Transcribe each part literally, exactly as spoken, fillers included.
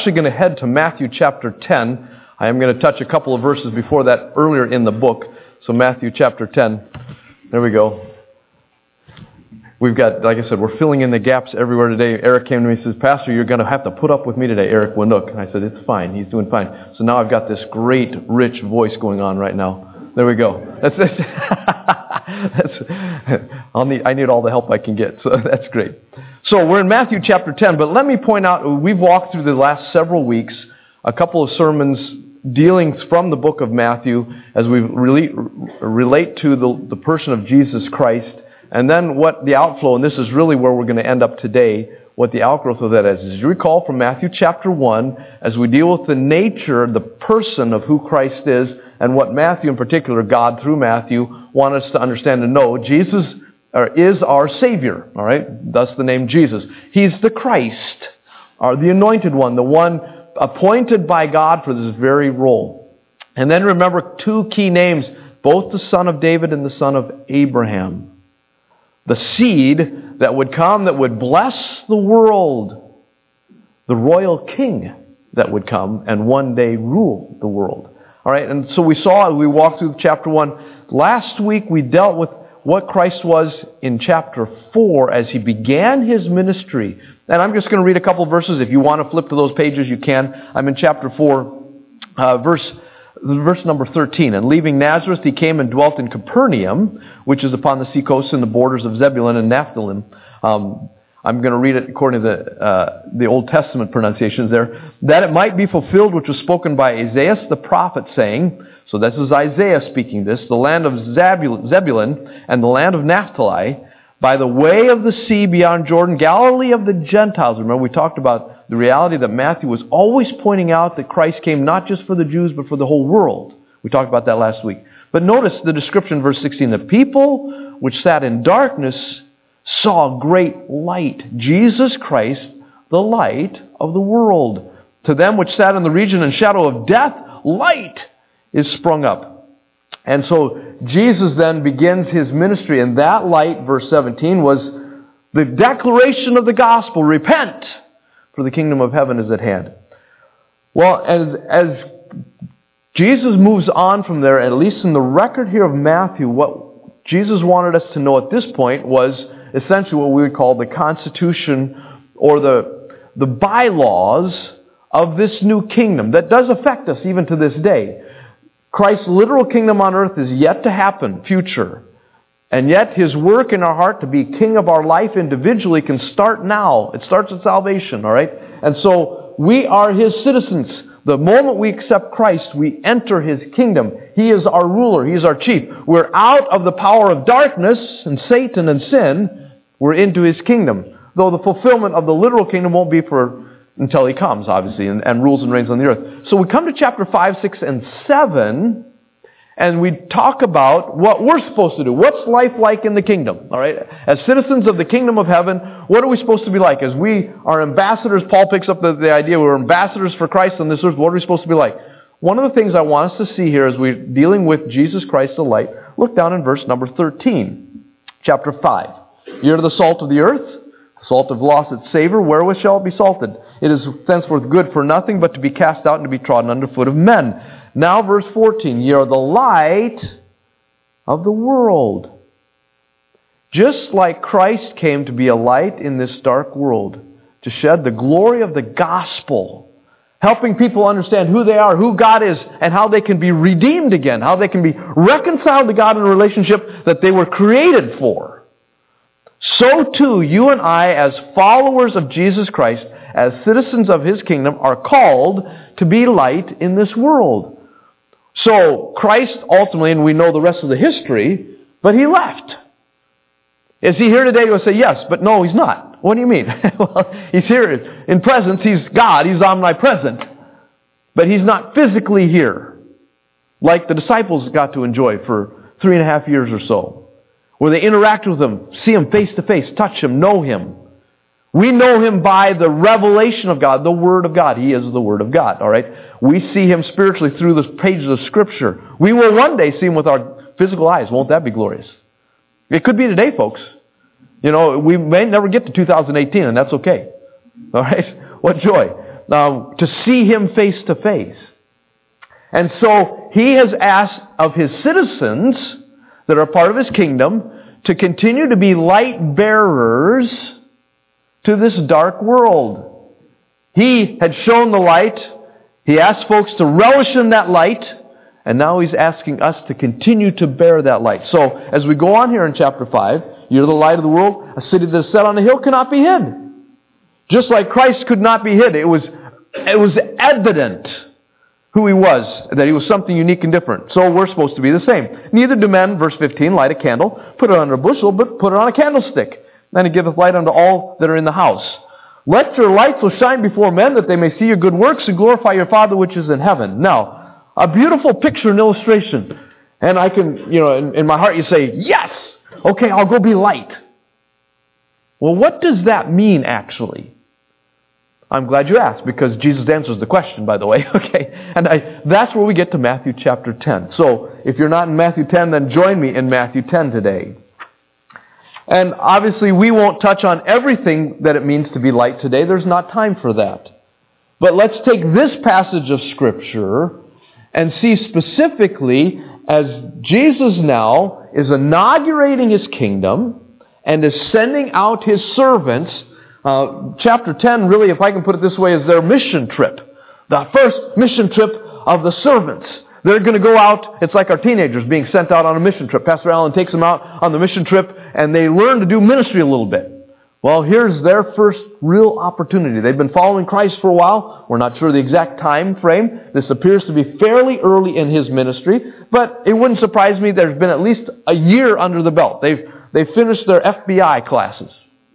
actually going to head to Matthew chapter ten. I am going to touch a couple of verses before that earlier in the book. So Matthew chapter ten. There we go. We've got, like I said, we're filling in the gaps everywhere today. Eric came to me and says, Pastor, you're going to have to put up with me today, Eric Winook. And I said, it's fine. He's doing fine. So now I've got this great, rich voice going on right now. There we go. That's it. that's, I'll need, I need all the help I can get. So that's great. So we're in Matthew chapter ten. But let me point out, we've walked through the last several weeks a couple of sermons dealing from the book of Matthew as we relate, relate to the, the person of Jesus Christ. And then what the outflow, and this is really where we're going to end up today, what the outgrowth of that is. As you recall from Matthew chapter one, as we deal with the nature, the person of who Christ is, and what Matthew in particular, God through Matthew, want us to understand and know, Jesus is our Savior, all right? Thus the name Jesus. He's the Christ, or the Anointed One, the one appointed by God for this very role. And then remember two key names, both the Son of David and the Son of Abraham. The seed that would come, that would bless the world. The royal king that would come and one day rule the world. All right, and so we saw, we walked through chapter one. Last week we dealt with what Christ was in chapter four as he began his ministry. And I'm just going to read a couple of verses. If you want to flip to those pages, you can. I'm in chapter four, uh, verse Verse number thirteen, and leaving Nazareth, he came and dwelt in Capernaum, which is upon the seacoast in the borders of Zebulun and Naphtali. Um, I'm going to read it according to the, uh, the Old Testament pronunciations there. That it might be fulfilled, which was spoken by Isaiah the prophet, saying, so this is Isaiah speaking this, the land of Zebulun and the land of Naphtali, by the way of the sea beyond Jordan, Galilee of the Gentiles. Remember, we talked about the reality that Matthew was always pointing out that Christ came not just for the Jews, but for the whole world. We talked about that last week. But notice the description, verse sixteen. The people which sat in darkness saw great light. Jesus Christ, the light of the world. To them which sat in the region and shadow of death, light is sprung up. And so Jesus then begins his ministry. And that light, verse seventeen, was the declaration of the gospel. Repent, for the kingdom of heaven is at hand. Well, as, as Jesus moves on from there, at least in the record here of Matthew, what Jesus wanted us to know at this point was essentially what we would call the constitution or the, the bylaws of this new kingdom that does affect us even to this day. Christ's literal kingdom on earth is yet to happen, future. And yet his work in our heart to be king of our life individually can start now. It starts at salvation, all right? And so we are his citizens. The moment we accept Christ, we enter his kingdom. He is our ruler. He is our chief. We're out of the power of darkness and Satan and sin. We're into his kingdom. Though the fulfillment of the literal kingdom won't be for until he comes, obviously, and, and rules and reigns on the earth. So we come to chapter five, six, and seven, and we talk about what we're supposed to do. What's life like in the kingdom? All right, as citizens of the kingdom of heaven, what are we supposed to be like? As we are ambassadors, Paul picks up the, the idea we're ambassadors for Christ on this earth. What are we supposed to be like? One of the things I want us to see here as we're dealing with Jesus Christ the light, look down in verse number thirteen, chapter five. You're the salt of the earth. Salt have lost its savor. Wherewith shall it be salted? It is thenceforth good for nothing but to be cast out and to be trodden under foot of men. Now verse fourteen, ye are the light of the world. Just like Christ came to be a light in this dark world, to shed the glory of the gospel, helping people understand who they are, who God is, and how they can be redeemed again, how they can be reconciled to God in a relationship that they were created for. So too, you and I, as followers of Jesus Christ, as citizens of his kingdom, are called to be light in this world. So Christ ultimately, and we know the rest of the history, but he left. Is he here today to say yes, but no, he's not? What do you mean? Well, he's here in presence. He's God. He's omnipresent. But he's not physically here like the disciples got to enjoy for three and a half years or so, where they interact with him, see him face to face, touch him, know him. We know him by the revelation of God, the Word of God. He is the Word of God, all right? We see him spiritually through the pages of Scripture. We will one day see him with our physical eyes. Won't that be glorious? It could be today, folks. You know, we may never get to two thousand eighteen, and that's okay. All right? What joy. uh, to see Him face to face. And so He has asked of His citizens that are part of His kingdom to continue to be light bearers to this dark world. He had shown the light. He asked folks to relish in that light. And now He's asking us to continue to bear that light. So, as we go on here in chapter five, you're the light of the world. A city that is set on a hill cannot be hid. Just like Christ could not be hid. It was, it was evident who He was, that He was something unique and different. So we're supposed to be the same. Neither do men, verse fifteen, light a candle, put it under a bushel, but put it on a candlestick. Then it giveth light unto all that are in the house. Let your light so shine before men that they may see your good works and glorify your Father which is in heaven. Now, a beautiful picture and illustration. And I can, you know, in, in my heart you say, yes! Okay, I'll go be light. Well, what does that mean actually? I'm glad you asked, because Jesus answers the question, by the way. Okay, and I, that's where we get to Matthew chapter ten. So, if you're not in Matthew ten, then join me in Matthew ten today. And obviously we won't touch on everything that it means to be light today. There's not time for that. But let's take this passage of Scripture and see specifically, as Jesus now is inaugurating His kingdom and is sending out His servants. Uh, chapter ten, really, if I can put it this way, is their mission trip. The first mission trip of the servants. They're going to go out, it's like our teenagers being sent out on a mission trip. Pastor Allen takes them out on the mission trip, and they learn to do ministry a little bit. Well, here's their first real opportunity. They've been following Christ for a while. We're not sure the exact time frame. This appears to be fairly early in His ministry, but it wouldn't surprise me there's been at least a year under the belt. They've, they've finished their F B I classes.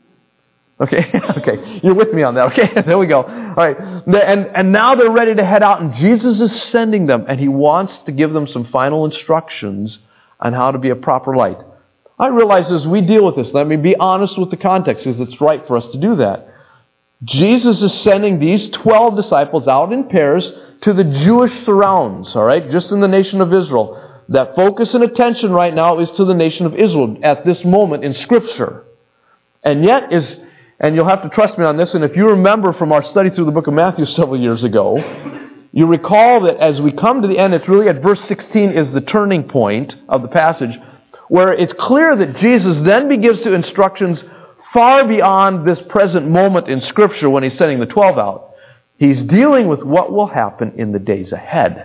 Okay, okay, you're with me on that. Okay, there we go. All right, and, and now they're ready to head out, and Jesus is sending them, and He wants to give them some final instructions on how to be a proper light. I realize as we deal with this, let me be honest with the context, because it's right for us to do that. Jesus is sending these twelve disciples out in pairs to the Jewish surrounds, all right, just in the nation of Israel. That focus and attention right now is to the nation of Israel at this moment in Scripture. And yet is... And you'll have to trust me on this, and if you remember from our study through the book of Matthew several years ago, you recall that as we come to the end, it's really at verse sixteen is the turning point of the passage, where it's clear that Jesus then begins to instructions far beyond this present moment in Scripture when He's sending the twelve out. He's dealing with what will happen in the days ahead.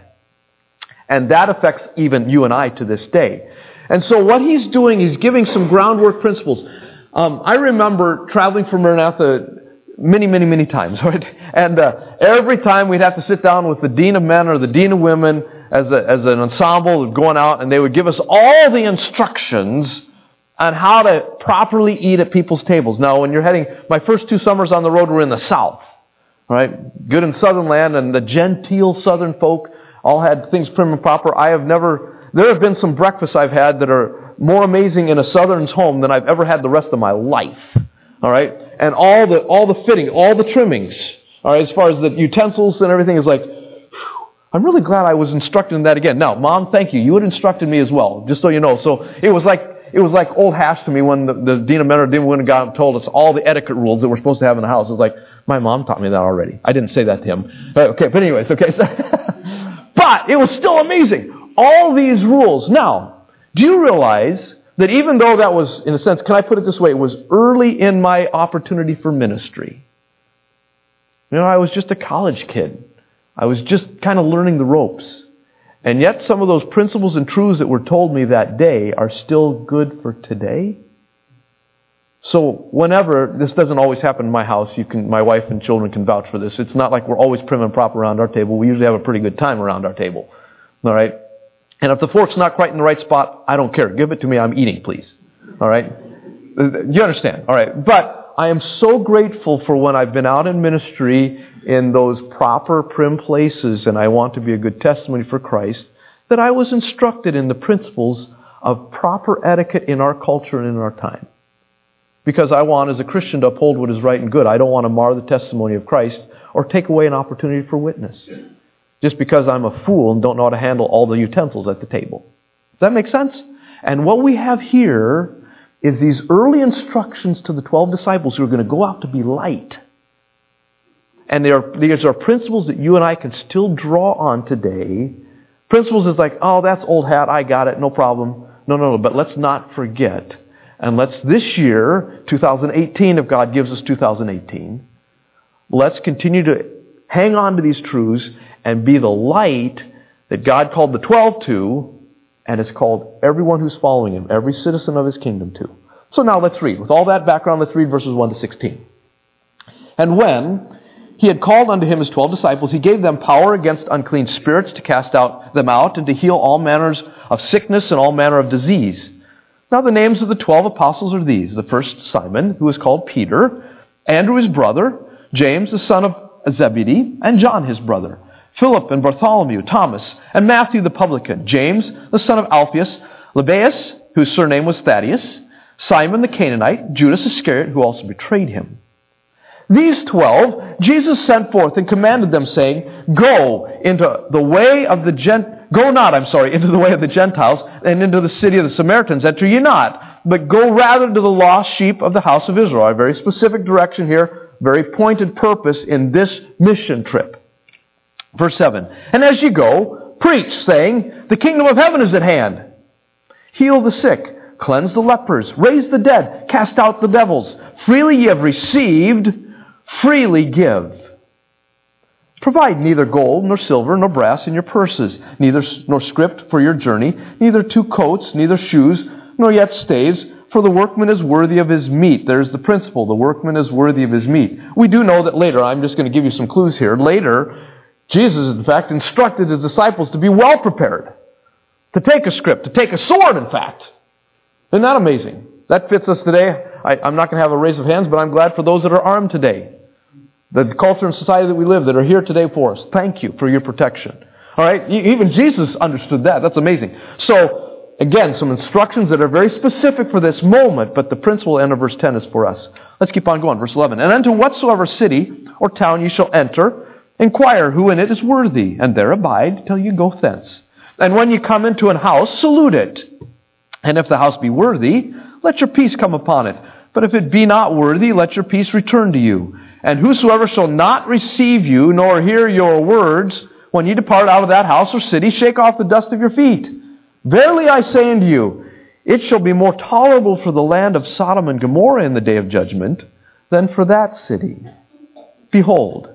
And that affects even you and I to this day. And so what He's doing, He's giving some groundwork principles. Um, I remember traveling from Maranatha many, many, many times, right? And uh, every time we'd have to sit down with the dean of men or the dean of women as, a, as an ensemble going out, and they would give us all the instructions on how to properly eat at people's tables. Now, when you're heading, my first two summers on the road were in the South, right? Good in southern land, and the genteel southern folk all had things prim and proper. I have never, there have been some breakfasts I've had that are more amazing in a Southern's home than I've ever had the rest of my life. All right? And all the all the fitting, all the trimmings, all right, as far as the utensils and everything is like, whew, I'm really glad I was instructed in that again. Now, Mom, thank you. You had instructed me as well, just so you know. So it was like it was like old hash to me when the, the dean of men or dean of women got up and told us all the etiquette rules that we're supposed to have in the house. It was like, my mom taught me that already. I didn't say that to him. But, okay, but anyways, okay. But it was still amazing. All these rules. Now, do you realize that even though that was, in a sense, can I put it this way, it was early in my opportunity for ministry. You know, I was just a college kid. I was just kind of learning the ropes. And yet some of those principles and truths that were told me that day are still good for today. So whenever, this doesn't always happen in my house, you can, my wife and children can vouch for this. It's not like we're always prim and proper around our table. We usually have a pretty good time around our table. All right? And if the fork's not quite in the right spot, I don't care. Give it to me. I'm eating, please. All right? You understand? All right. But I am so grateful for when I've been out in ministry in those proper, prim places, and I want to be a good testimony for Christ, that I was instructed in the principles of proper etiquette in our culture and in our time. Because I want, as a Christian, to uphold what is right and good. I don't want to mar the testimony of Christ or take away an opportunity for witness. Just because I'm a fool and don't know how to handle all the utensils at the table. Does that make sense? And what we have here is these early instructions to the twelve disciples who are going to go out to be light. and they are, these are principles that you and I can still draw on today. Principles is like, oh, that's old hat, I got it, no problem. No, no, no, but let's not forget. And let's, this year, two thousand eighteen, if God gives us two thousand eighteen, let's continue to hang on to these truths and be the light that God called the twelve to, and has called everyone who's following Him, every citizen of His kingdom to. So now let's read. With all that background, let's read verses one to sixteen. And when He had called unto Him His twelve disciples, He gave them power against unclean spirits to cast out them out and to heal all manners of sickness and all manner of disease. Now the names of the twelve apostles are these. The first, Simon, who is called Peter, Andrew his brother, James the son of Zebedee, and John his brother, Philip and Bartholomew, Thomas, and Matthew the publican, James the son of Alphaeus, Lebbaeus, whose surname was Thaddeus, Simon the Canaanite, Judas Iscariot, who also betrayed Him. These twelve Jesus sent forth and commanded them, saying, Go into the way of the Gent. Go not, I'm sorry, into the way of the Gentiles, and into the city of the Samaritans enter ye not, but go rather to the lost sheep of the house of Israel. A very specific direction here, very pointed purpose in this mission trip. Verse seven, And as ye go, preach, saying, The kingdom of heaven is at hand. Heal the sick, cleanse the lepers, raise the dead, cast out the devils. Freely ye have received, freely give. Provide neither gold, nor silver, nor brass in your purses, neither nor script for your journey, neither two coats, neither shoes, nor yet staves, for the workman is worthy of his meat. There's the principle, the workman is worthy of his meat. We do know that later, I'm just going to give you some clues here, later, Jesus, in fact, instructed His disciples to be well prepared, to take a script, to take a sword, in fact. Isn't that amazing? That fits us today. I, I'm not going to have a raise of hands, but I'm glad for those that are armed today. The culture and society that we live that are here today for us. Thank you for your protection. All right? Even Jesus understood that. That's amazing. So, again, some instructions that are very specific for this moment, but the principle end of verse ten is for us. Let's keep on going. Verse eleven. And unto whatsoever city or town ye shall enter, inquire who in it is worthy, and there abide till you go thence. And when you come into an house, salute it. And if the house be worthy, let your peace come upon it. But if it be not worthy, let your peace return to you. And whosoever shall not receive you, nor hear your words, when ye depart out of that house or city, shake off the dust of your feet. Verily I say unto you, it shall be more tolerable for the land of Sodom and Gomorrah in the day of judgment than for that city. Behold,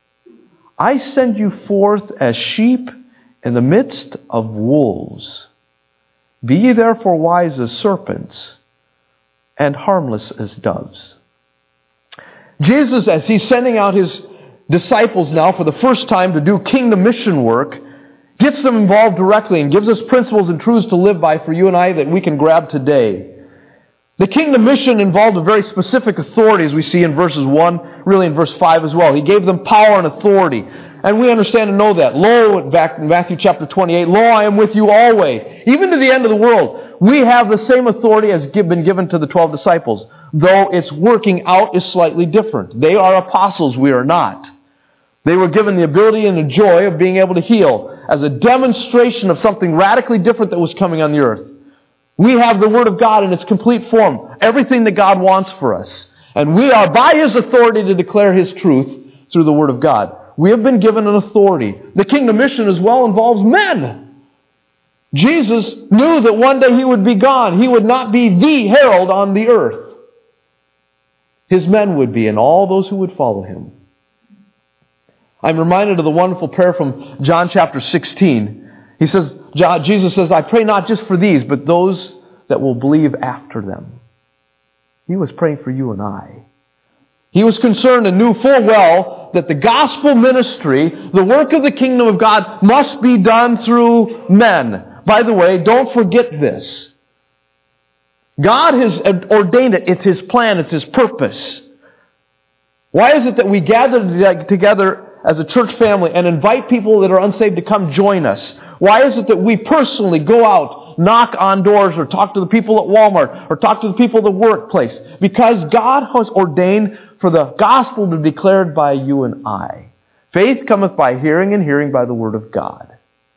I send you forth as sheep in the midst of wolves. Be ye therefore wise as serpents, and harmless as doves. Jesus, as He's sending out His disciples now for the first time to do kingdom mission work, gets them involved directly and gives us principles and truths to live by for you and I that we can grab today. The kingdom mission involved a very specific authority, as we see in verses one, really in verse five as well. He gave them power and authority. And we understand and know that. Lo, back in Matthew chapter twenty-eight, Lo, I am with you always, even to the end of the world. We have the same authority as been given to the twelve disciples, though its working out is slightly different. They are apostles, we are not. They were given the ability and the joy of being able to heal as a demonstration of something radically different that was coming on the earth. We have the Word of God in its complete form, everything that God wants for us. And we are by His authority to declare His truth through the Word of God. We have been given an authority. The kingdom mission as well involves men. Jesus knew that one day He would be gone. He would not be the herald on the earth. His men would be, and all those who would follow Him. I'm reminded of the wonderful prayer from John chapter sixteen. He says, John, Jesus says, I pray not just for these, but those that will believe after them. He was praying for you and I. He was concerned and knew full well that the gospel ministry, the work of the kingdom of God, must be done through men. By the way, don't forget this. God has ordained it. It's His plan. It's His purpose. Why is it that we gather together as a church family and invite people that are unsaved to come join us? Why is it that we personally go out, knock on doors, or talk to the people at Walmart, or talk to the people at the workplace? Because God has ordained for the gospel to be declared by you and I. Faith cometh by hearing, and hearing by the word of God.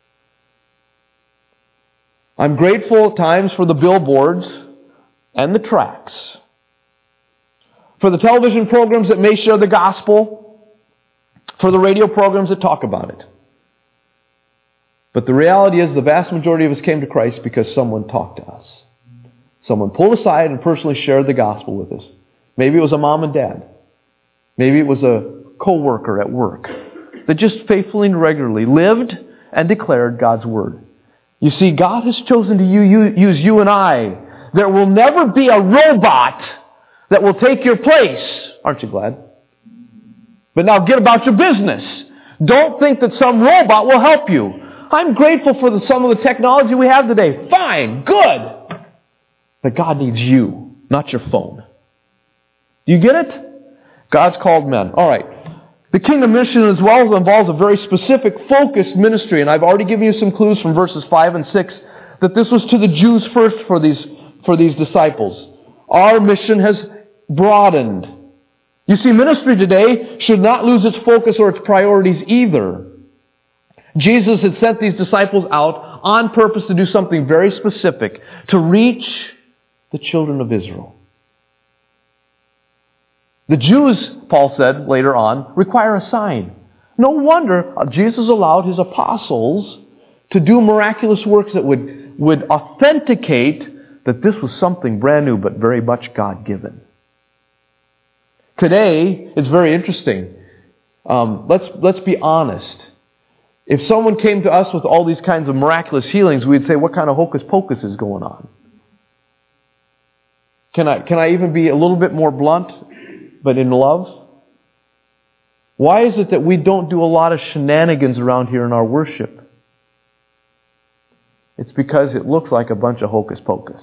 I'm grateful at times for the billboards and the tracts, for the television programs that may share the gospel, for the radio programs that talk about it. But the reality is the vast majority of us came to Christ because someone talked to us. Someone pulled aside and personally shared the gospel with us. Maybe it was a mom and dad. Maybe it was a co-worker at work that just faithfully and regularly lived and declared God's Word. You see, God has chosen to use you and I. There will never be a robot that will take your place. Aren't you glad? But now get about your business. Don't think that some robot will help you. I'm grateful for the, some of the technology we have today. Fine, good. But God needs you, not your phone. Do you get it? God's called men. All right. The kingdom mission as well involves a very specific, focused ministry. And I've already given you some clues from verses five and six that this was to the Jews first for these, for these disciples. Our mission has broadened. You see, ministry today should not lose its focus or its priorities either. Jesus had sent these disciples out on purpose to do something very specific, to reach the children of Israel. The Jews, Paul said later on, require a sign. No wonder Jesus allowed his apostles to do miraculous works that would, would authenticate that this was something brand new but very much God-given. Today, it's very interesting. Um, let's, let's be honest. If someone came to us with all these kinds of miraculous healings, we'd say, what kind of hocus pocus is going on? Can I, can I even be a little bit more blunt, but in love? Why is it that we don't do a lot of shenanigans around here in our worship? It's because it looks like a bunch of hocus pocus.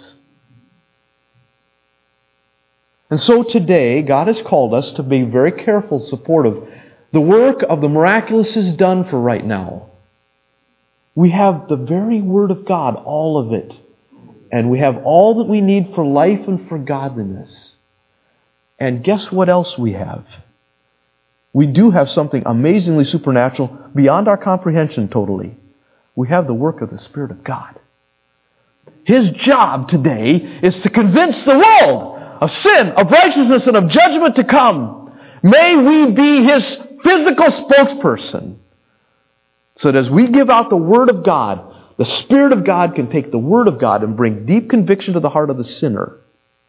And so today, God has called us to be very careful, supportive. The work of the miraculous is done for right now. We have the very Word of God, all of it. And we have all that we need for life and for godliness. And guess what else we have? We do have something amazingly supernatural beyond our comprehension totally. We have the work of the Spirit of God. His job today is to convince the world of sin, of righteousness, and of judgment to come. May we be His physical spokesperson, so that as we give out the Word of God, the Spirit of God can take the Word of God and bring deep conviction to the heart of the sinner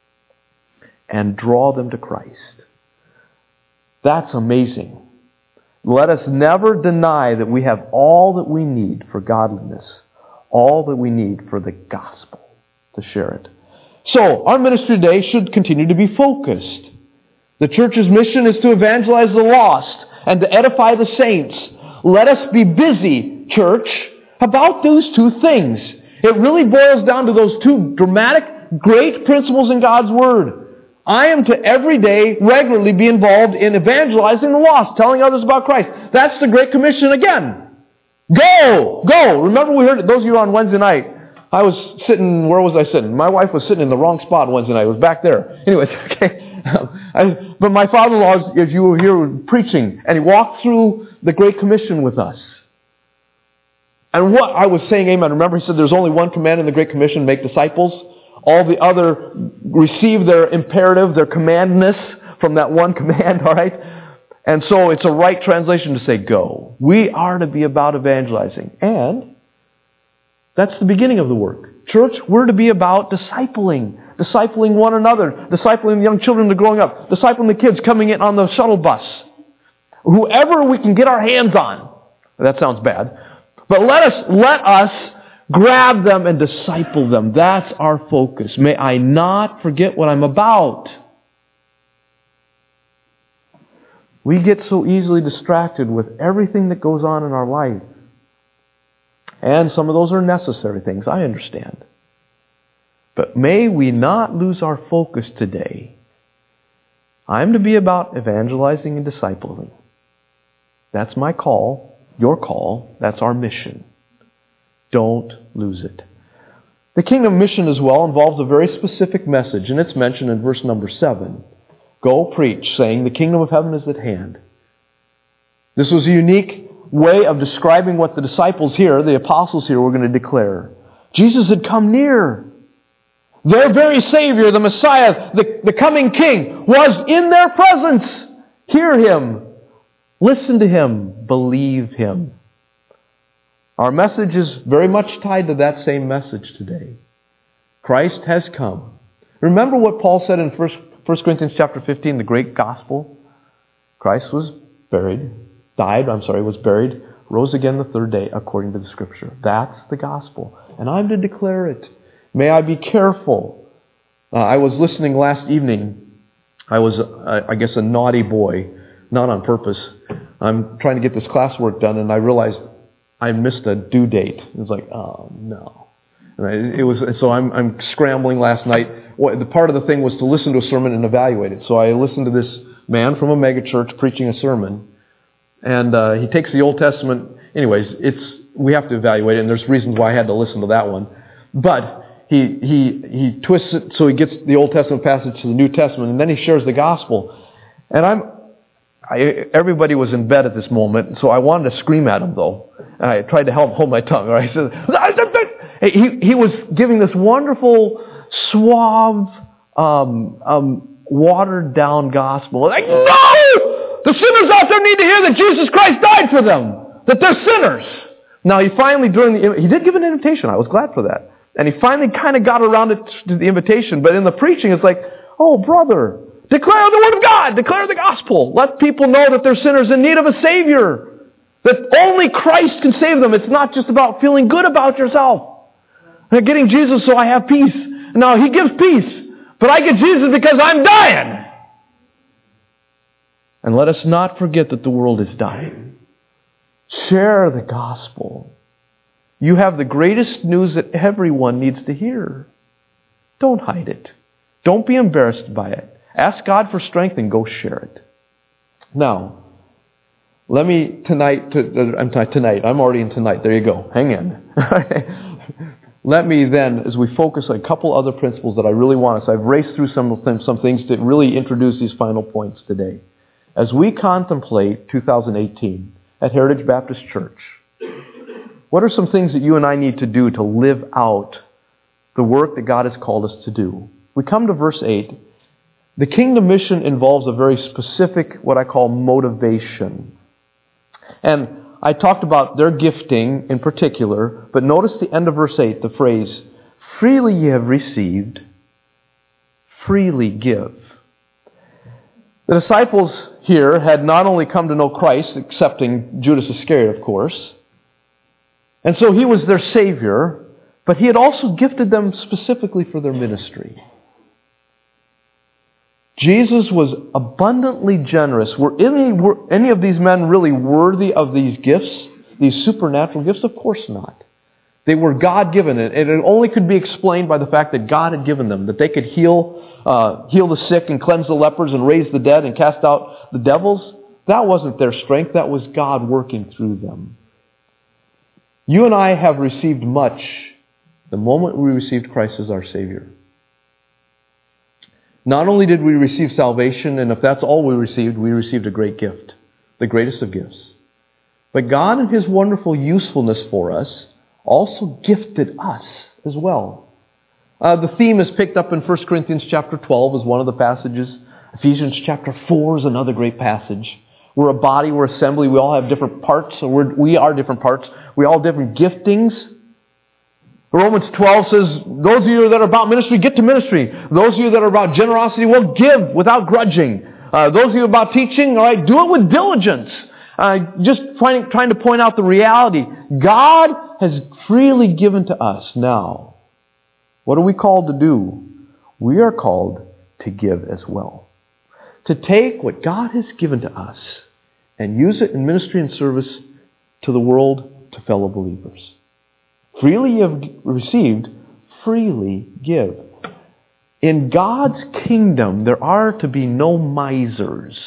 and draw them to Christ. That's amazing. Let us never deny that we have all that we need for godliness, all that we need for the gospel, to share it. So, our ministry today should continue to be focused. The church's mission is to evangelize the lost and to edify the saints. Let us be busy, church, about those two things. It really boils down to those two dramatic, great principles in God's Word. I am to every day, regularly be involved in evangelizing the lost, telling others about Christ. That's the Great Commission again. Go! Go! Remember we heard it, those of you on Wednesday night, I was sitting, where was I sitting? My wife was sitting in the wrong spot Wednesday night. It was back there. Anyways, okay. I, but my father-in-law, as you were here, preaching, and he walked through the Great Commission with us. And what I was saying, amen, remember he said there's only one command in the Great Commission, make disciples. All the other receive their imperative, their commandness from that one command, all right? And so it's a right translation to say go. We are to be about evangelizing. And that's the beginning of the work. Church, we're to be about discipling. Discipling one another. Discipling the young children that are growing up. Discipling the kids coming in on the shuttle bus. Whoever we can get our hands on. That sounds bad. But let us, let us grab them and disciple them. That's our focus. May I not forget what I'm about. We get so easily distracted with everything that goes on in our life. And some of those are necessary things, I understand. But may we not lose our focus today. I'm to be about evangelizing and discipling. That's my call, your call, that's our mission. Don't lose it. The kingdom mission as well involves a very specific message, and it's mentioned in verse number seven. Go preach, saying, the kingdom of heaven is at hand. This was a unique way of describing what the disciples here, the apostles here, were going to declare. Jesus had come near. Their very Savior, the Messiah, the, the coming King, was in their presence. Hear Him. Listen to Him. Believe Him. Our message is very much tied to that same message today. Christ has come. Remember what Paul said in First Corinthians chapter fifteen, the great gospel? Christ was buried, died, I'm sorry, was buried, rose again the third day according to the Scripture. That's the gospel. And I'm to declare it. May I be careful. Uh, I was listening last evening. I was, uh, I guess, a naughty boy, not on purpose. I'm trying to get this classwork done, and I realized I missed a due date. It was like, oh no. And I, it was so I'm I'm scrambling last night. What, the part of the thing was to listen to a sermon and evaluate it. So I listened to this man from a megachurch preaching a sermon, and uh, he takes the Old Testament. Anyways, it's we have to evaluate it, and there's reasons why I had to listen to that one. But he he he twists it so he gets the Old Testament passage to the New Testament, and then he shares the gospel. And I'm I, everybody was in bed at this moment, so I wanted to scream at him though. And I tried to help hold my tongue. Right? I said, he he was giving this wonderful, suave, um, um, watered down gospel. Like, no! The sinners out there need to hear that Jesus Christ died for them. That they're sinners. Now he finally, during the, he did give an invitation. I was glad for that. And he finally kind of got around it to the invitation. But in the preaching, it's like, oh brother, declare the word of God. Declare the gospel. Let people know that they're sinners in need of a Savior. That only Christ can save them. It's not just about feeling good about yourself. And getting Jesus so I have peace. No, He gives peace. But I get Jesus because I'm dying. And let us not forget that the world is dying. Share the gospel. You have the greatest news that everyone needs to hear. Don't hide it. Don't be embarrassed by it. Ask God for strength and go share it. Now, let me tonight, to, I'm t- tonight, I'm already in tonight. There you go. Hang in. Let me then, as we focus on a couple other principles that I really want us, I've raced through some of them, some things to really introduce these final points today. As we contemplate two thousand eighteen at Heritage Baptist Church, what are some things that you and I need to do to live out the work that God has called us to do? We come to verse eight. The kingdom mission involves a very specific, what I call motivation. And I talked about their gifting in particular, but notice the end of verse eight, the phrase, freely ye have received, freely give. The disciples here had not only come to know Christ, excepting Judas Iscariot, of course, and so He was their Savior, but He had also gifted them specifically for their ministry. Jesus was abundantly generous. Were any, were any of these men really worthy of these gifts, these supernatural gifts? Of course not. They were God-given, and it only could be explained by the fact that God had given them, that they could heal, uh, heal the sick and cleanse the lepers and raise the dead and cast out the devils. That wasn't their strength. That was God working through them. You and I have received much the moment we received Christ as our Savior. Not only did we receive salvation, and if that's all we received, we received a great gift, the greatest of gifts. But God in His wonderful usefulness for us also gifted us as well. Uh, the theme is picked up in First Corinthians chapter twelve as one of the passages. Ephesians chapter four is another great passage. We're a body, we're assembly, we all have different parts, so we're, we are different parts. We all have different giftings. Romans twelve says, those of you that are about ministry, get to ministry. Those of you that are about generosity, will give without grudging. Uh, those of you about teaching, all right, do it with diligence. Uh, just trying, trying to point out the reality. God has freely given to us now. What are we called to do? We are called to give as well. To take what God has given to us and use it in ministry and service to the world, to fellow believers. Freely you have received, freely give. In God's kingdom, there are to be no misers.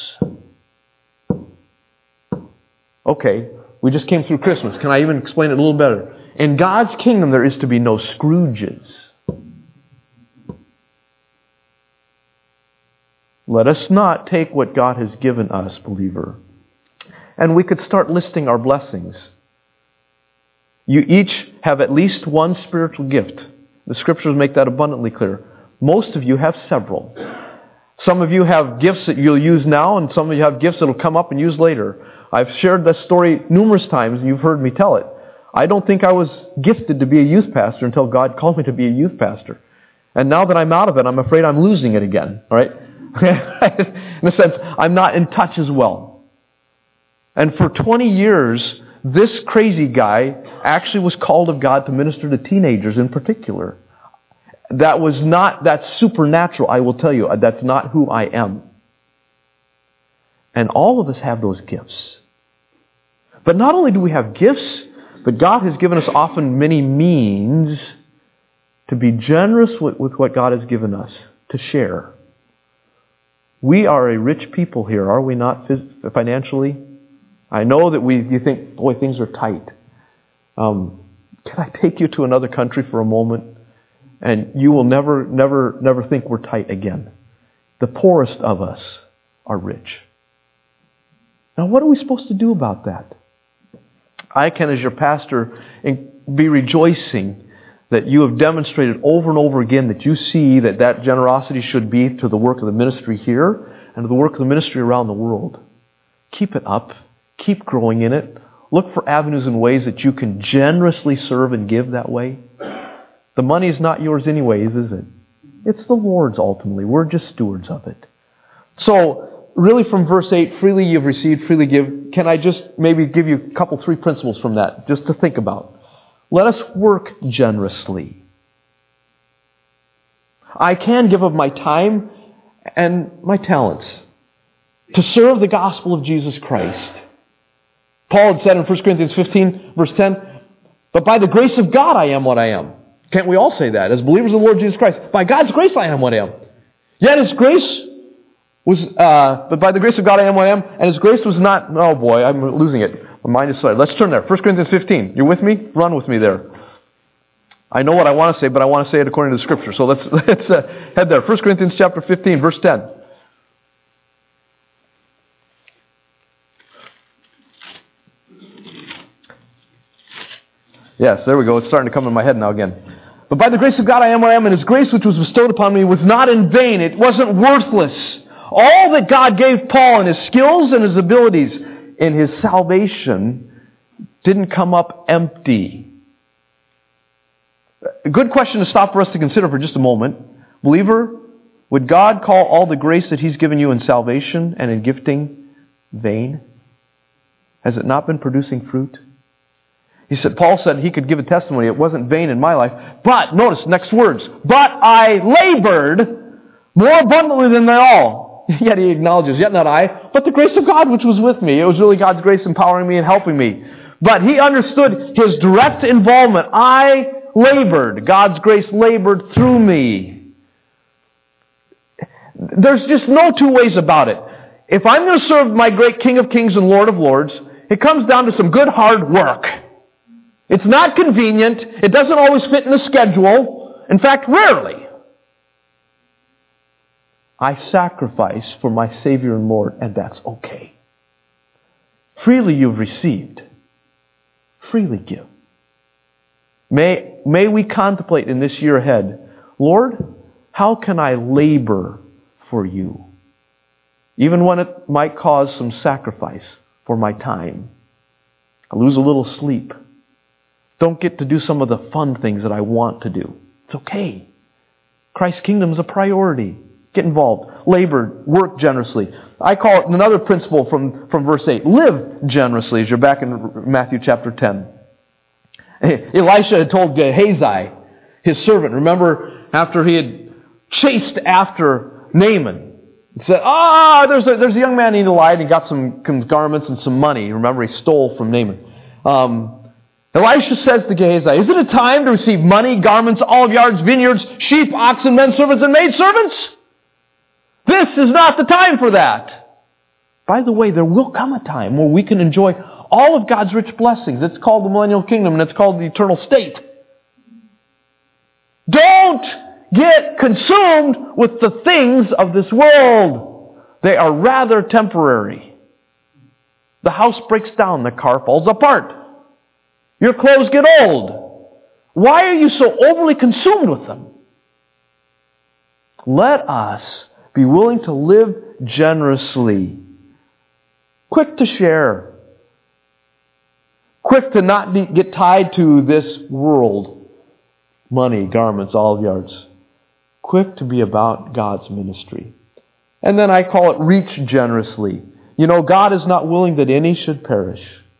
Okay, we just came through Christmas. Can I even explain it a little better? In God's kingdom, there is to be no Scrooges. Let us not take what God has given us, believer. And we could start listing our blessings. You each have at least one spiritual gift. The Scriptures make that abundantly clear. Most of you have several. Some of you have gifts that you'll use now, and some of you have gifts that will come up and use later. I've shared this story numerous times, and you've heard me tell it. I don't think I was gifted to be a youth pastor until God called me to be a youth pastor. And now that I'm out of it, I'm afraid I'm losing it again. All right? In a sense, I'm not in touch as well. And for twenty years, this crazy guy actually was called of God to minister to teenagers in particular. That was not, that's supernatural, I will tell you. That's not who I am. And all of us have those gifts. But not only do we have gifts, but God has given us often many means to be generous with, with what God has given us, to share. We are a rich people here, are we not, financially? I know that we. You think, boy, things are tight. Um, can I take you to another country for a moment? And you will never, never, never think we're tight again. The poorest of us are rich. Now, what are we supposed to do about that? I can, as your pastor, be rejoicing that you have demonstrated over and over again that you see that that generosity should be to the work of the ministry here and to the work of the ministry around the world. Keep it up. Keep growing in it. Look for avenues and ways that you can generously serve and give that way. The money is not yours anyways, is it? It's the Lord's ultimately. We're just stewards of it. So, really from verse eight, freely you've received, freely give. Can I just maybe give you a couple, three principles from that, just to think about? Let us work generously. I can give of my time and my talents to serve the gospel of Jesus Christ. Paul had said in First Corinthians fifteen, verse ten, but by the grace of God I am what I am. Can't we all say that? As believers of the Lord Jesus Christ, by God's grace I am what I am. Yet His grace was, uh, but by the grace of God I am what I am, and His grace was not, oh boy, I'm losing it. My mind is sorry. Let's turn there. First Corinthians fifteen. You with me? Run with me there. I know what I want to say, but I want to say it according to the Scripture. So let's, let's uh, head there. First Corinthians chapter fifteen, verse ten. Yes, there we go. It's starting to come in my head now again. But by the grace of God I am what I am, and His grace which was bestowed upon me was not in vain. It wasn't worthless. All that God gave Paul in his skills and his abilities in his salvation didn't come up empty. A good question to stop for us to consider for just a moment. Believer, would God call all the grace that He's given you in salvation and in gifting vain? Has it not been producing fruit? He said, Paul said he could give a testimony. It wasn't vain in my life. But, notice, next words. But I labored more abundantly than they all. Yet he acknowledges, yet not I, but the grace of God which was with me. It was really God's grace empowering me and helping me. But he understood his direct involvement. I labored. God's grace labored through me. There's just no two ways about it. If I'm going to serve my great King of Kings and Lord of Lords, it comes down to some good hard work. It's not convenient. It doesn't always fit in the schedule. In fact, rarely. I sacrifice for my Savior and Lord, and that's okay. Freely you've received. Freely give. May, may we contemplate in this year ahead, Lord, how can I labor for you? Even when it might cause some sacrifice for my time. I lose a little sleep. Don't get to do some of the fun things that I want to do. It's okay. Christ's kingdom is a priority. Get involved. Labor. Work generously. I call it another principle from, from verse eight. Live generously as you're back in Matthew chapter ten. Elisha had told Gehazi, his servant, remember after he had chased after Naaman, he said, ah, there's a, there's a young man in Eliah, and he got some, some garments and some money. Remember, he stole from Naaman. Um, Elisha says to Gehazi, is it a time to receive money, garments, olive yards, vineyards, sheep, oxen, men servants, and maid servants? This is not the time for that. By the way, there will come a time where we can enjoy all of God's rich blessings. It's called the millennial kingdom, and it's called the eternal state. Don't get consumed with the things of this world. They are rather temporary. The house breaks down, the car falls apart. Your clothes get old. Why are you so overly consumed with them? Let us be willing to live generously. Quick to share. quick to not be, get tied to this world, money, garments, olive yards. Quick to be about God's ministry. And then I call it reach generously. You know, God is not willing that any should perish.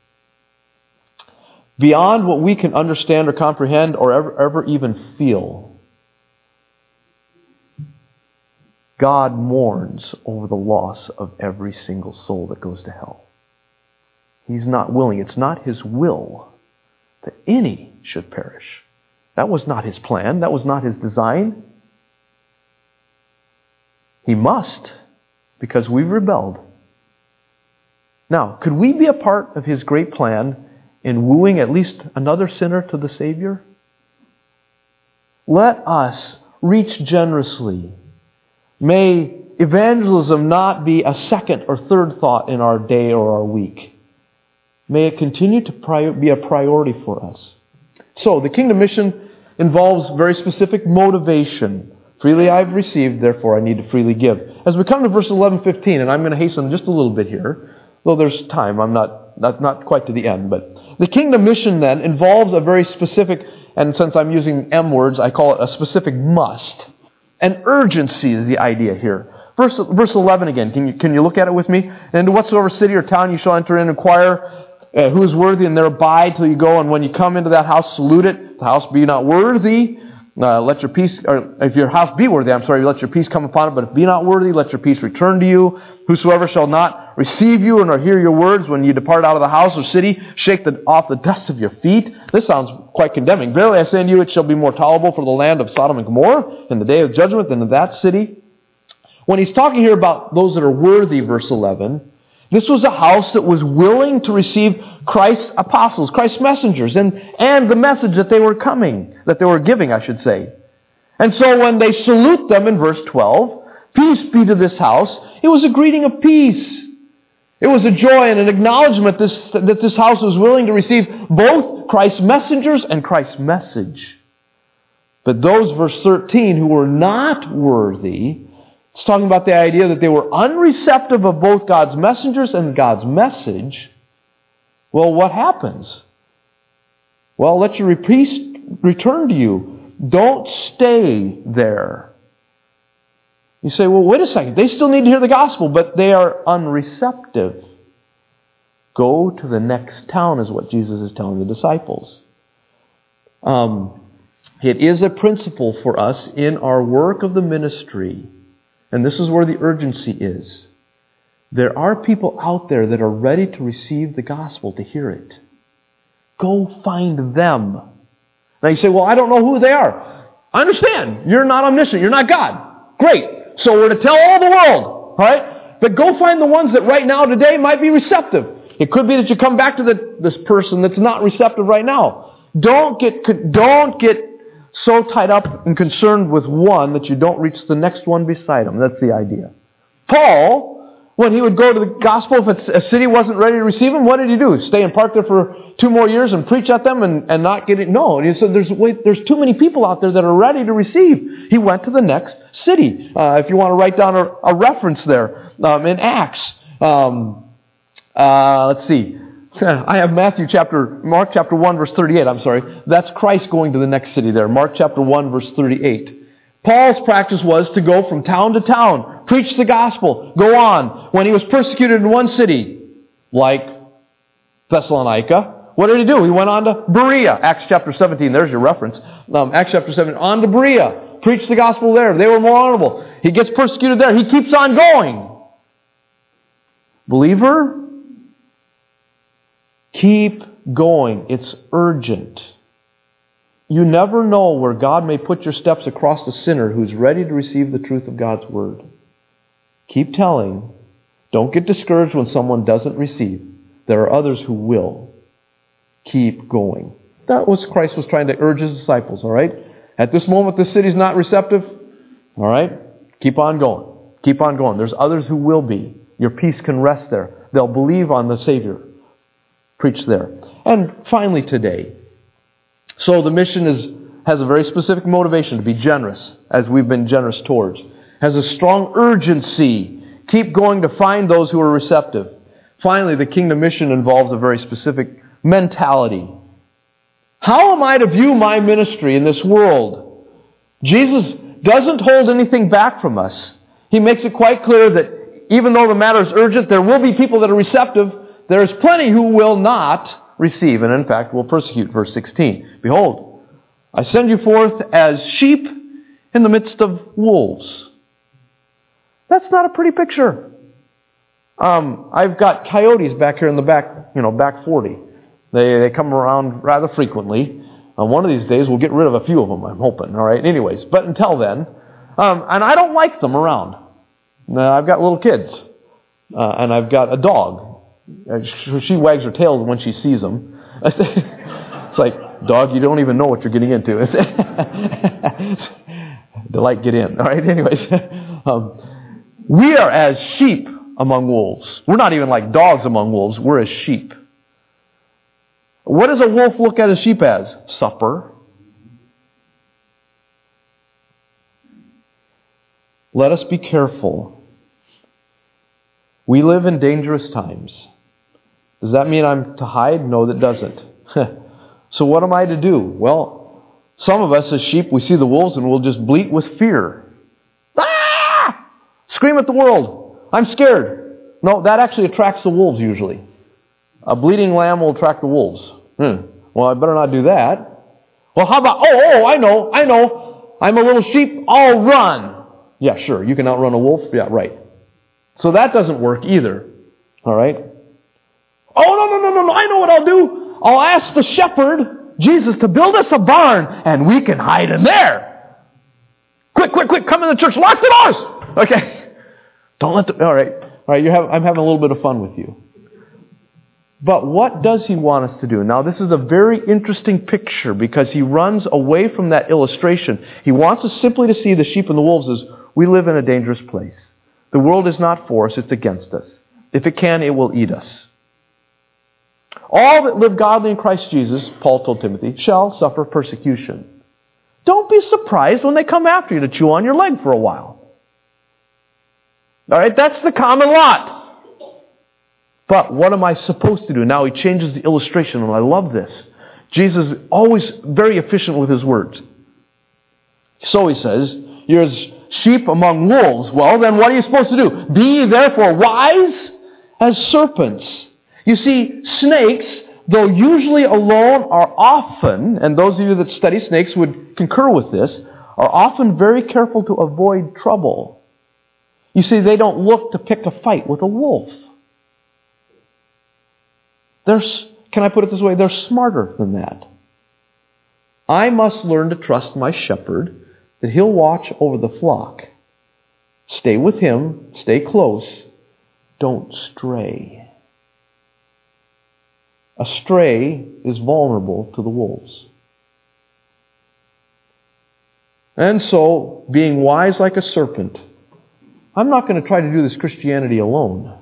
Beyond what we can understand or comprehend or ever, ever even feel, God mourns over the loss of every single soul that goes to hell. He's not willing. It's not His will that any should perish. That was not His plan. That was not His design. He must, because we've rebelled. Now, could we be a part of His great plan in wooing at least another sinner to the Savior? Let us reach generously. May evangelism not be a second or third thought in our day or our week. May it continue to pri- be a priority for us. So, the kingdom mission involves very specific motivation. Freely I have received, therefore I need to freely give. As we come to verse eleven fifteen, and I'm going to hasten just a little bit here, though there's time, I'm not, not, not quite to the end, but the kingdom mission then involves a very specific, and since I'm using M words, I call it a specific must. An urgency is the idea here. Verse, verse eleven again, can you, can you look at it with me? And into whatsoever city or town you shall enter in and inquire uh, who is worthy, and there abide till you go, and when you come into that house, salute it. The house be not worthy, Uh, let your peace, or if your house be worthy, I'm sorry, let your peace come upon it, but if be not worthy, let your peace return to you. Whosoever shall not receive you and or hear your words when you depart out of the house or city, shake the, off the dust of your feet. This sounds quite condemning. Verily I say unto you, it shall be more tolerable for the land of Sodom and Gomorrah in the day of judgment than in that city. When he's talking here about those that are worthy, verse eleven, this was a house that was willing to receive Christ's apostles, Christ's messengers, and, and the message that they were coming, that they were giving, I should say. And so when they salute them in verse twelve, peace be to this house, it was a greeting of peace. It was a joy and an acknowledgement this, that this house was willing to receive both Christ's messengers and Christ's message. But those, verse thirteen, who were not worthy, it's talking about the idea that they were unreceptive of both God's messengers and God's message. Well, what happens? Well, let your peace return to you. Don't stay there. You say, well, wait a second. They still need to hear the gospel, but they are unreceptive. Go to the next town is what Jesus is telling the disciples. Um, it is a principle for us in our work of the ministry. And this is where the urgency is. There are people out there that are ready to receive the gospel, to hear it. Go find them. Now you say, well, I don't know who they are. I understand. You're not omniscient. You're not God. Great. So we're to tell all the world. All right? But go find the ones that right now, today, might be receptive. It could be that you come back to the, this person that's not receptive right now. Don't get, don't get so tied up and concerned with one that you don't reach the next one beside him. That's the idea. Paul, when he would go to the gospel, if a city wasn't ready to receive him, what did he do? Stay and park there for two more years and preach at them and, and not get it? No. And he said, there's, wait, there's too many people out there that are ready to receive. He went to the next city. Uh, if you want to write down a, a reference there, um, in Acts, um, uh, let's see. I have Matthew chapter, Mark chapter one, verse thirty-eight, I'm sorry. That's Christ going to the next city there. Mark chapter one, verse thirty-eight. Paul's practice was to go from town to town, preach the gospel, go on. When he was persecuted in one city, like Thessalonica, what did he do? He went on to Berea. Acts chapter seventeen, there's your reference. Um, Acts chapter seventeen, on to Berea. Preached the gospel there. They were more honorable. He gets persecuted there. He keeps on going. Believer, keep going. It's urgent. You never know where God may put your steps across the sinner who's ready to receive the truth of God's word. Keep telling. Don't get discouraged when someone doesn't receive. There are others who will. Keep going. That was Christ was trying to urge his disciples, all right? At this moment, the city's not receptive. All right? Keep on going. Keep on going. There's others who will be. Your peace can rest there. They'll believe on the Savior. Preach there. And finally today, so the mission is has a very specific motivation to be generous, as we've been generous towards. Has a strong urgency. Keep going to find those who are receptive. Finally, the kingdom mission involves a very specific mentality. How am I to view my ministry in this world? Jesus doesn't hold anything back from us. He makes it quite clear that even though the matter is urgent, there will be people that are receptive. There is plenty who will not receive, and in fact will persecute. Verse sixteen, behold, I send you forth as sheep in the midst of wolves. That's not a pretty picture. Um, I've got coyotes back here in the back, you know, back forty. They they come around rather frequently. Uh, one of these days we'll get rid of a few of them, I'm hoping. All right. Anyways, but until then, um, and I don't like them around. Uh, I've got little kids, uh, and I've got a dog. Uh, she wags her tail when she sees them. It's like, dog, you don't even know what you're getting into. Delight, get in. All right. Anyways, um, we are as sheep among wolves. We're not even like dogs among wolves. We're as sheep. What does a wolf look at a sheep as? Supper. Let us be careful. We live in dangerous times. Does that mean I'm to hide? No, that doesn't. So what am I to do? Well, some of us as sheep, we see the wolves and we'll just bleat with fear. Ah! Scream at the world. I'm scared. No, that actually attracts the wolves usually. A bleating lamb will attract the wolves. Hmm. Well, I better not do that. Well, how about, oh, oh, I know, I know. I'm a little sheep. I'll run. Yeah, sure. You can outrun a wolf. Yeah, right. So that doesn't work either. All right? Oh, no, no, no, no, no. I know what I'll do. I'll ask the shepherd, Jesus, to build us a barn, and we can hide in there. Quick, quick, quick. Come in the church. Lock the doors. Okay. Don't let the, all right. All right. You have, I'm having a little bit of fun with you. But what does he want us to do? Now, this is a very interesting picture because he runs away from that illustration. He wants us simply to see the sheep and the wolves as we live in a dangerous place. The world is not for us, it's against us. If it can, it will eat us. All that live godly in Christ Jesus, Paul told Timothy, shall suffer persecution. Don't be surprised when they come after you to chew on your leg for a while. All right, that's the common lot. But what am I supposed to do? Now he changes the illustration, and I love this. Jesus is always very efficient with his words. So he says, you're as sheep among wolves. Well, then what are you supposed to do? Be ye therefore wise as serpents. You see, snakes, though usually alone, are often, and those of you that study snakes would concur with this, are often very careful to avoid trouble. You see, they don't look to pick a fight with a wolf. They're, can I put it this way? They're smarter than that. I must learn to trust my shepherd, that he'll watch over the flock. Stay with him. Stay close. Don't stray. A stray is vulnerable to the wolves. And so, being wise like a serpent, I'm not going to try to do this Christianity alone.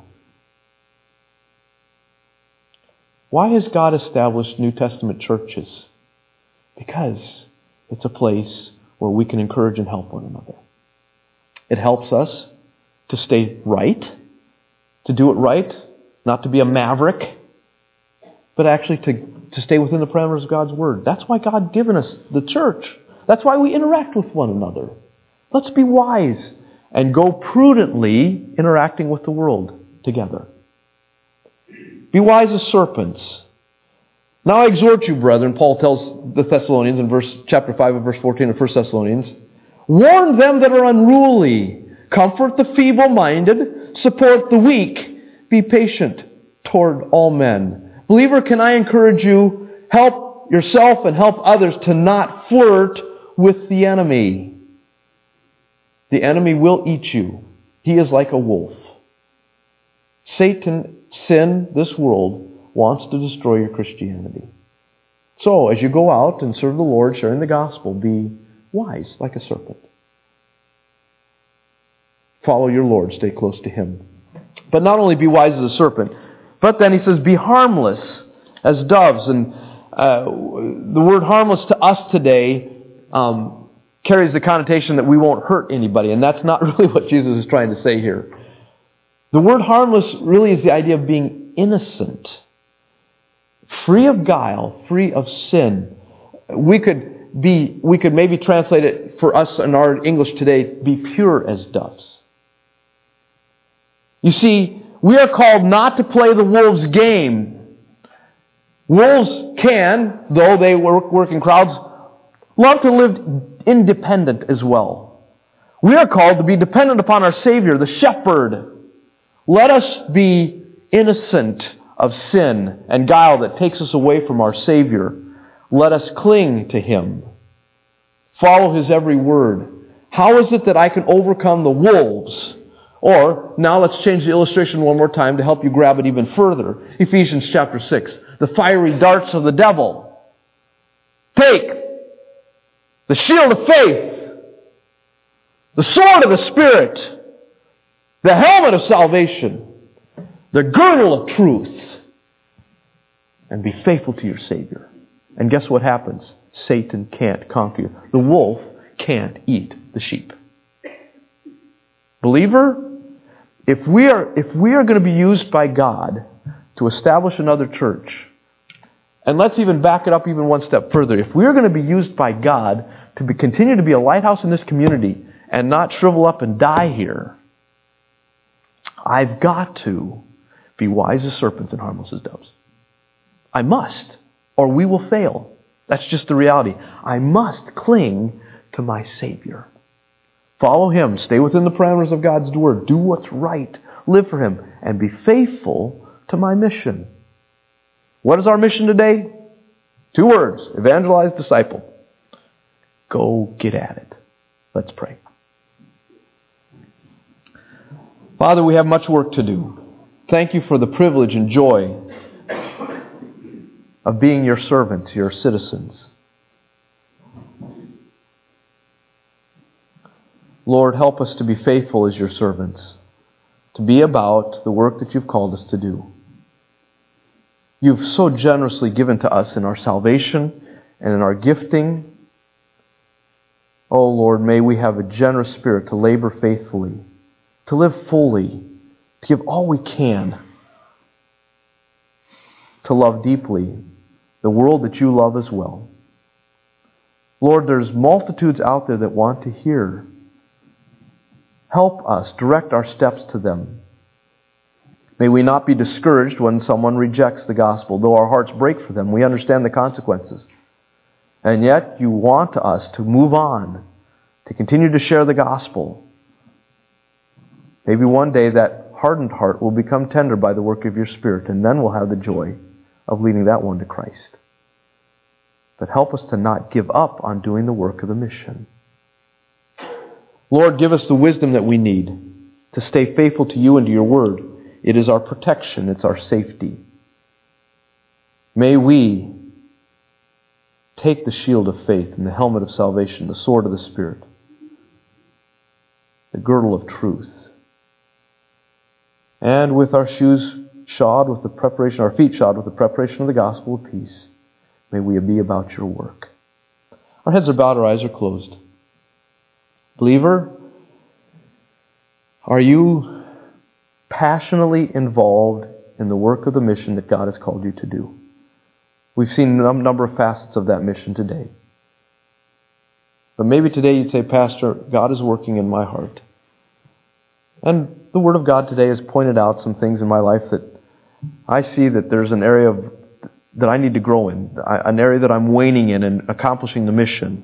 Why has God established New Testament churches? Because it's a place where we can encourage and help one another. It helps us to stay right, to do it right, not to be a maverick, but actually to, to stay within the parameters of God's Word. That's why God given us the church. That's why we interact with one another. Let's be wise and go prudently interacting with the world together. Be wise as serpents. Now I exhort you, brethren, Paul tells the Thessalonians in verse chapter five of verse fourteen of First Thessalonians, warn them that are unruly, comfort the feeble-minded, support the weak, be patient toward all men. Believer, can I encourage you, help yourself and help others to not flirt with the enemy. The enemy will eat you. He is like a wolf. Satan, sin, this world, wants to destroy your Christianity. So, as you go out and serve the Lord, sharing the gospel, be wise like a serpent. Follow your Lord. Stay close to Him. But not only be wise as a serpent, but then he says, be harmless as doves. And uh, the word harmless to us today um, carries the connotation that we won't hurt anybody. And that's not really what Jesus is trying to say here. The word harmless really is the idea of being innocent. free of guile, free of sin. We could be, we could maybe translate it for us in our English today, be pure as doves. You see, we are called not to play the wolves' game. Wolves can, though they work, work in crowds, love to live independent as well. We are called to be dependent upon our Savior, the Shepherd. Let us be innocent of sin and guile that takes us away from our Savior. Let us cling to Him. Follow His every word. How is it that I can overcome the wolves? Or, now let's change the illustration one more time to help you grab it even further. Ephesians chapter six. The fiery darts of the devil. Take the shield of faith, the sword of the Spirit, the helmet of salvation, the girdle of truth, and be faithful to your Savior. And guess what happens? Satan can't conquer you. The wolf can't eat the sheep. Believer, if we are if we are going to be used by God to establish another church, and let's even back it up even one step further, if we are going to be used by God to be, continue to be a lighthouse in this community and not shrivel up and die here, I've got to be wise as serpents and harmless as doves. I must, or we will fail. That's just the reality. I must cling to my Savior. Follow Him. Stay within the parameters of God's Word. Do what's right. Live for Him. And be faithful to my mission. What is our mission today? Two words. Evangelize, disciple. Go get at it. Let's pray. Father, we have much work to do. Thank you for the privilege and joy of being your servants, your citizens. Lord, help us to be faithful as your servants, to be about the work that you've called us to do. You've so generously given to us in our salvation and in our gifting. Oh Lord, may we have a generous spirit to labor faithfully, to live fully, to give all we can, to love deeply the world that you love as well. Lord, there's multitudes out there that want to hear. Help us, direct our steps to them. May we not be discouraged when someone rejects the gospel. Though our hearts break for them, we understand the consequences. And yet you want us to move on, to continue to share the gospel. Maybe one day that hardened heart will become tender by the work of your Spirit, and then we'll have the joy of leading that one to Christ. But help us to not give up on doing the work of the mission. Lord, give us the wisdom that we need to stay faithful to you and to your word. It is our protection. It's our safety. May we take the shield of faith and the helmet of salvation, the sword of the Spirit, the girdle of truth, and with our shoes shod with the preparation, our feet shod with the preparation of the gospel of peace, may we be about your work. Our heads are bowed, our eyes are closed. Believer, are you passionately involved in the work of the mission that God has called you to do? We've seen a number of facets of that mission today. But maybe today you'd say, Pastor, God is working in my heart. And the Word of God today has pointed out some things in my life that I see that there's an area of, that I need to grow in, an area that I'm waning in and accomplishing the mission.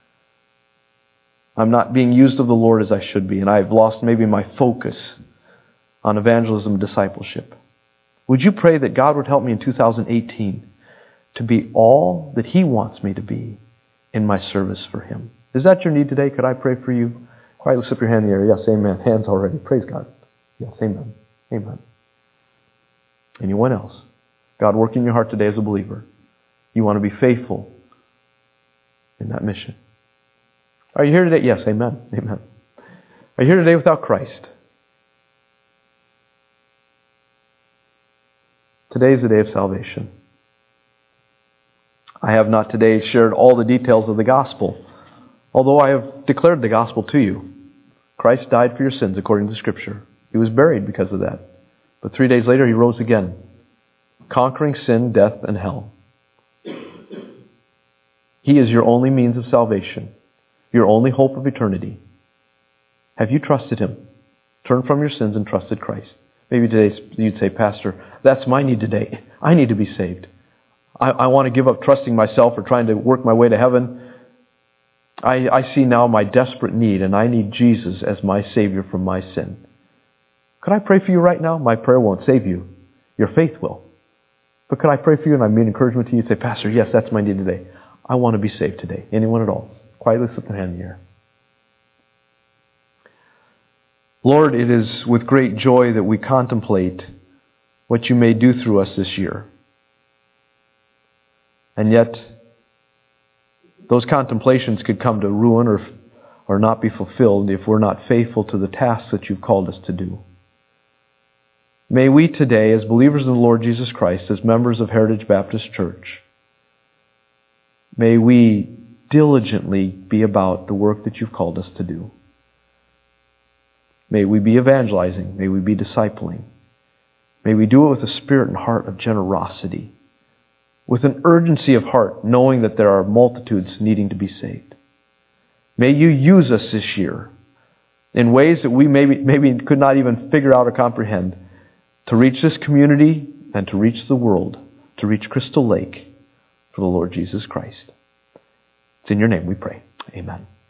I'm not being used of the Lord as I should be, and I've lost maybe my focus on evangelism and discipleship. Would you pray that God would help me in two thousand eighteen to be all that He wants me to be in my service for Him? Is that your need today? Could I pray for you? Quietly slip your hand in the air. Yes, amen. Hands already. Praise God. Yes, amen. Amen. Anyone else? God working in your heart today as a believer. You want to be faithful in that mission. Are you here today? Yes, amen. Amen. Are you here today without Christ? Today is the day of salvation. I have not today shared all the details of the gospel, although I have declared the gospel to you. Christ died for your sins according to Scripture. He was buried because of that. But three days later He rose again. conquering sin, death, and hell. He is your only means of salvation, your only hope of eternity. Have you trusted Him? Turned from your sins and trusted Christ. Maybe today you'd say, Pastor, that's my need today. I need to be saved. I, I want to give up trusting myself or trying to work my way to heaven. I, I see now my desperate need, and I need Jesus as my Savior from my sin. Could I pray for you right now? My prayer won't save you. Your faith will. But could I pray for you and I mean encouragement to you? Say, Pastor, yes, that's my need today. I want to be saved today. Anyone at all? Quietly slip a hand in the air. Lord, it is with great joy that we contemplate what you may do through us this year. And yet, those contemplations could come to ruin or, or not be fulfilled if we're not faithful to the tasks that you've called us to do. May we today, as believers in the Lord Jesus Christ, as members of Heritage Baptist Church, may we diligently be about the work that you've called us to do. May we be evangelizing. May we be discipling. May we do it with a spirit and heart of generosity, with an urgency of heart, knowing that there are multitudes needing to be saved. May you use us this year in ways that we maybe, maybe could not even figure out or comprehend to reach this community and to reach the world, to reach Crystal Lake for the Lord Jesus Christ. It's in your name we pray. Amen.